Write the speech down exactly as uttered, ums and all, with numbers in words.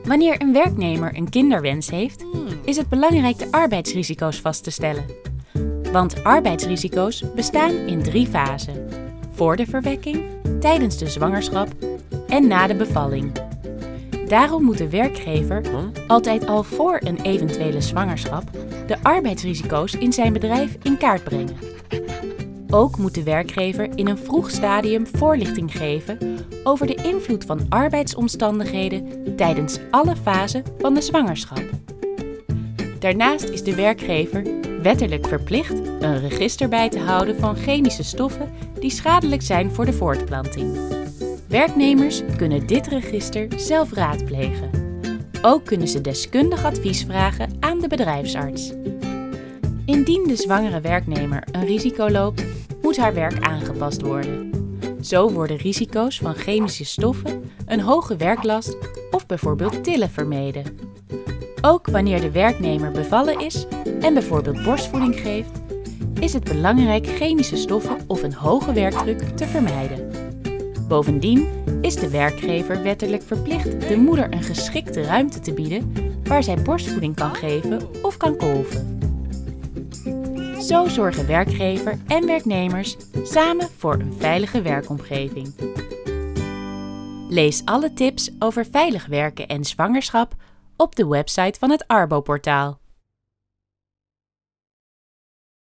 Wanneer een werknemer een kinderwens heeft, is het belangrijk de arbeidsrisico's vast te stellen. Want arbeidsrisico's bestaan in drie fasen: voor de verwekking, tijdens de zwangerschap en na de bevalling. Daarom moet de werkgever altijd al voor een eventuele zwangerschap de arbeidsrisico's in zijn bedrijf in kaart brengen. Ook moet de werkgever in een vroeg stadium voorlichting geven over de invloed van arbeidsomstandigheden tijdens alle fasen van de zwangerschap. Daarnaast is de werkgever wettelijk verplicht een register bij te houden van chemische stoffen die schadelijk zijn voor de voortplanting. Werknemers kunnen dit register zelf raadplegen. Ook kunnen ze deskundig advies vragen aan de bedrijfsarts. Indien de zwangere werknemer een risico loopt, moet haar werk aangepast worden. Zo worden risico's van chemische stoffen, een hoge werklast of bijvoorbeeld tillen vermeden. Ook wanneer de werknemer bevallen is en bijvoorbeeld borstvoeding geeft, is het belangrijk chemische stoffen of een hoge werkdruk te vermijden. Bovendien is de werkgever wettelijk verplicht de moeder een geschikte ruimte te bieden waar zij borstvoeding kan geven of kan kolven. Zo zorgen werkgever en werknemers samen voor een veilige werkomgeving. Lees alle tips over veilig werken en zwangerschap op de website van het Arbo-portaal.